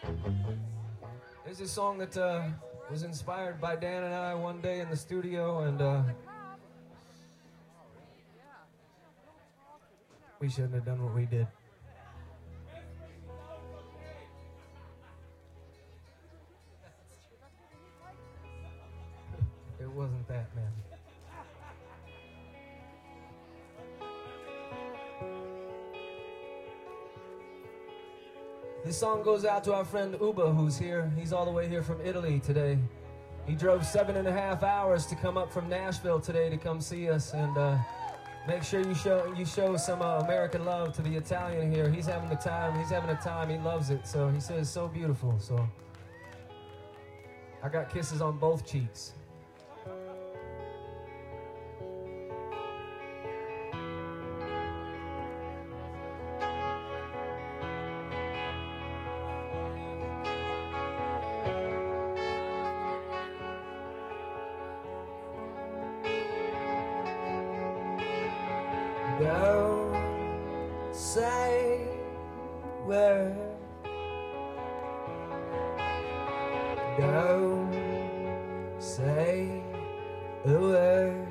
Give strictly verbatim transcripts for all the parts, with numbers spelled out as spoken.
This is a song that uh, was inspired by Dan and I one day in the studio, and uh, we shouldn't have done what we did. It wasn't that, man. This song goes out to our friend Uba, who's here. He's all the way here from Italy today. He drove seven and a half hours to come up from Nashville today to come see us, and uh, make sure you show you show some uh, American love to the Italian here. He's having a time. He's having a time. He loves it. So he says, "So beautiful." So I got kisses on both cheeks. Don't say a word. Don't say a word.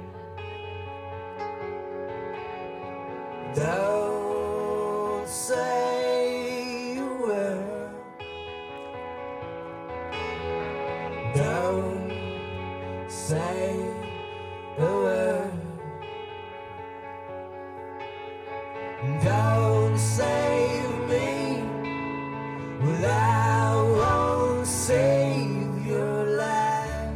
Don't say a word. Don't say a word. Don't save me, well, I won't save your life.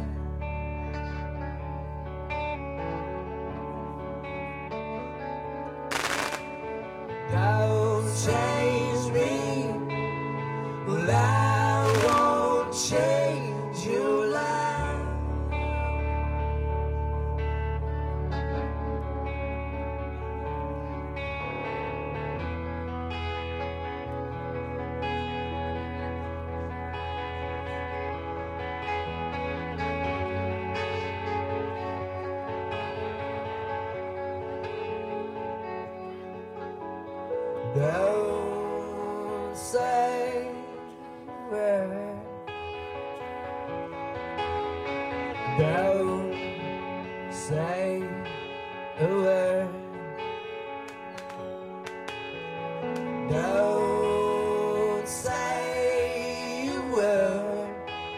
Don't change me, well, I won't change your life. Don't say where. Don't say a word. Don't say a word.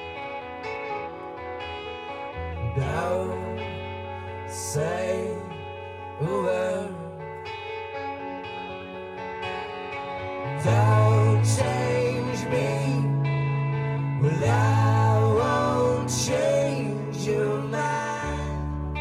Don't say a word. Don't change me, well, I won't change your mind.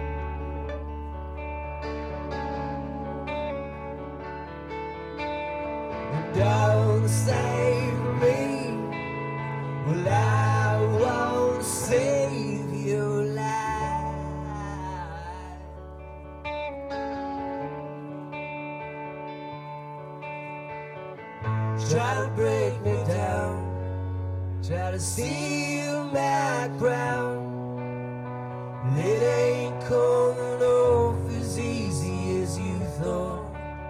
Don't save me, well, I won't save your life. Try to break me down, try to steal my crown. It ain't coming off as easy as you thought.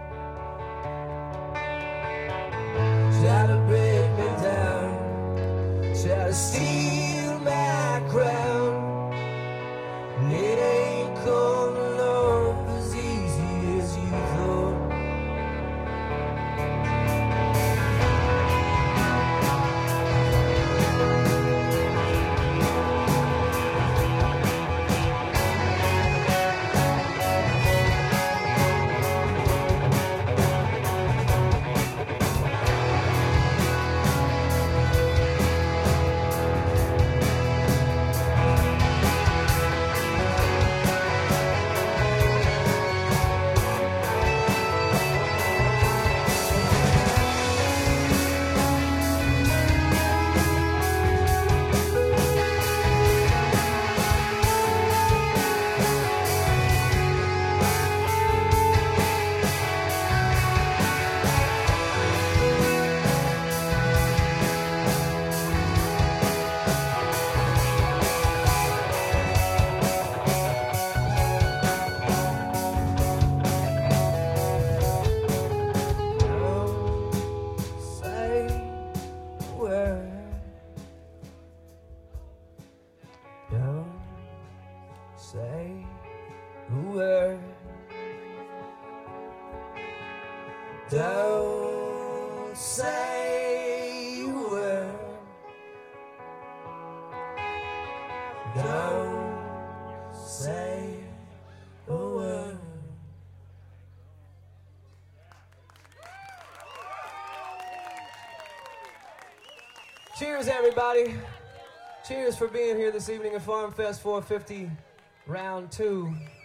Try to break me down, try to steal my crown. It ain't coming off as easy as you thought. word. Don't say a word. Don't say a word. Don't say a word. Cheers, everybody. Cheers for being here this evening at Farm Fest four fifty, round two.